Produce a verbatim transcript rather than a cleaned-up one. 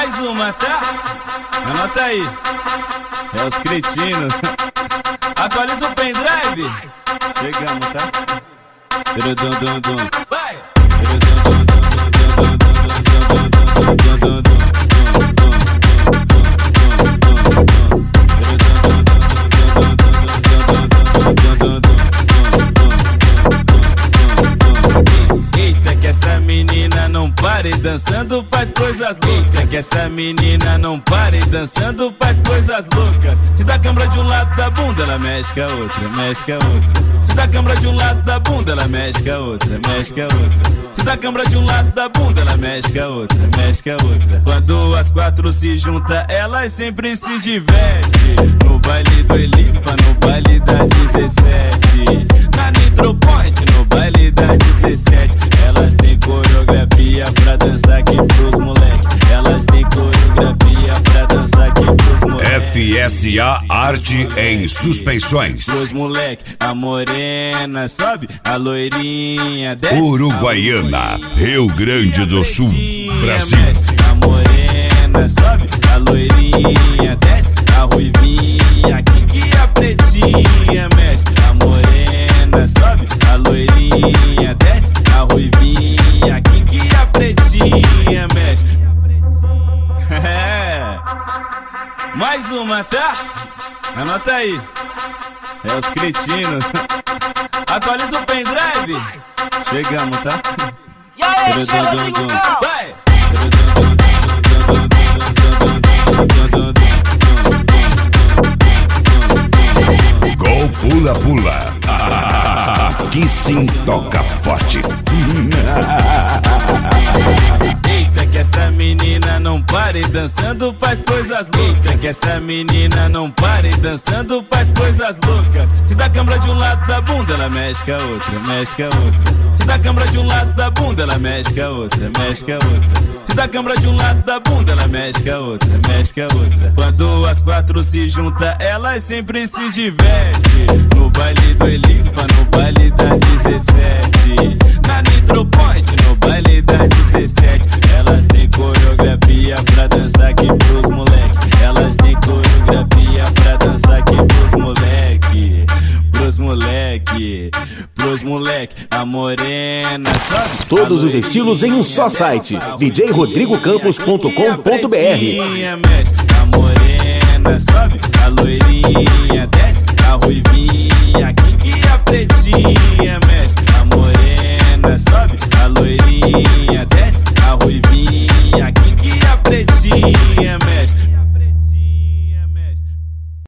Mais uma, tá? Anota aí. É os cretinos. Atualiza o pendrive. Chegamos, tá? Vai! Eita, que essa menina não pare dançando, faz coisas loucas. Que essa menina não pare dançando, faz coisas loucas. Te dá câmera de um lado da bunda, ela mexe com a outra, mexe com a outra. Te dá câmera de um lado da bunda, ela mexe com a outra, mexe com a outra. Te dá câmera de um lado da bunda, ela mexe com a outra, mexe com a outra. Quando as quatro se juntam, elas sempre se divertem. No baile do Elipa, no baile da dezessete. Na Nitro Point, no baile da dezessete. Elas têm coreografia pra dançar aqui pros moleque. Elas têm coreografia pra dançar aqui pros moleque. F S A Arte em Suspensões. Pros moleque, a morena sobe, a loirinha desce. Uruguaiana, Rio Grande do Sul, Brasil. A morena sobe, a loirinha desce, a ruivinha aqui que a pretinha mexe. A morena sobe, a loirinha desce, a ruivinha aqui que a pretinha mexe. É. Mais uma, tá? Anota aí. É os cretinos. Atualiza o pendrive. Chegamos, tá? E aí, chega, Rodrigo Campos. Vai! Gol pula pula. Aqui sim toca forte. Eita, que essa menina não pare dançando, faz coisas loucas. Que essa menina não pare dançando, faz coisas loucas. Te dá câmera de um lado da bunda, ela mexe com a outra, mexe com a outra. Te dá câmera de um lado da bunda, ela mexe com a outra, mexe com a outra. Te dá câmera de um lado da bunda, ela mexe com a outra, mexe com a outra. Quando as quatro se juntam, elas sempre se divertem. No baile do Elipa, no baile da dezessete. Na Nitro Point, no baile da dezessete. Elas têm coreografia pra dançar aqui pros moleque. Elas têm coreografia pra dançar aqui pros moleque. Pros moleque, pros moleque. A morena sobe. Todos os estilos em um só site. d j rodrigo campos ponto com ponto b r. A morena sobe, a loirinha desce, a ruivinha aqui que a pretinha mexe. A morena sobe, a loirinha desce, a ruivinha aqui que a pretinha mexe.